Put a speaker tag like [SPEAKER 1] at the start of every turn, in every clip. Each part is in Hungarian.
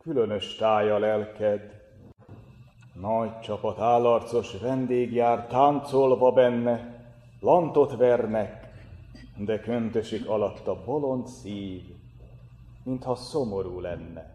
[SPEAKER 1] Különös táj a lelked, nagy csapat állarcos vendég jár táncolva benne, lantot vernek, de köntösik alatt a bolond szív, mintha szomorú lenne.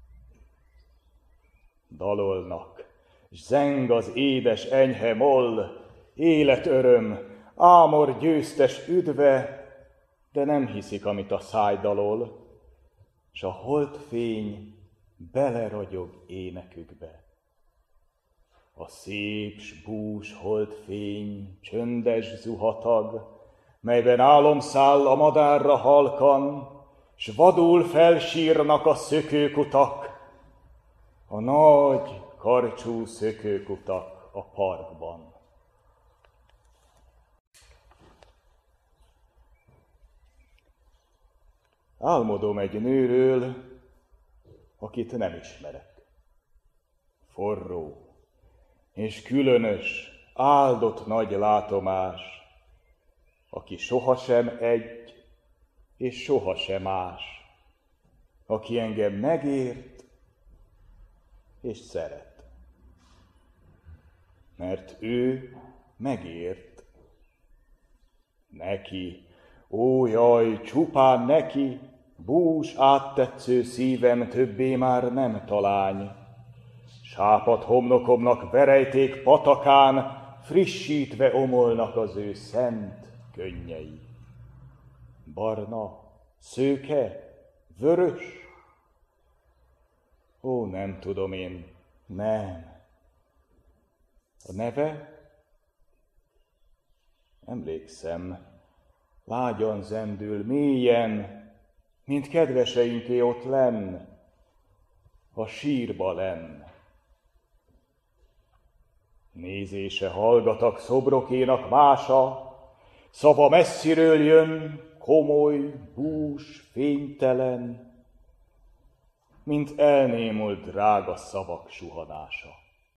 [SPEAKER 1] Dalolnak, s zeng az édes enyhe moll, életöröm, ámor győztes üdve, de nem hiszik, amit a száj dalol, s a holdfény beleragyog énekükbe. A szép s bús holdfény csöndes zuhatag, melyben álom száll a madárra halkan, s vadul felsírnak a szökőkutak, a nagy karcsú szökőkutak a parkban. Álmodom egy nőről, akit nem ismerek. Forró és különös, áldott nagy látomás, aki sohasem egy és sohasem más, aki engem megért és szeret. Mert ő megért. Neki, ó jaj, csupán neki, bús áttetsző szívem többé már nem talány. Sápadt homlokomnak verejték patakán, frissítve omolnak az ő szent könnyei. Barna, szőke, vörös? Ó, nem tudom én, nem. A neve? Emlékszem, lágyan zendül, mélyen, mint kedveseinké ott lenn, a sírba lenn. Nézése hallgatak szobrokénak mása, szava messziről jön, komoly, bús, fénytelen, mint elnémult drága szavak suhanása.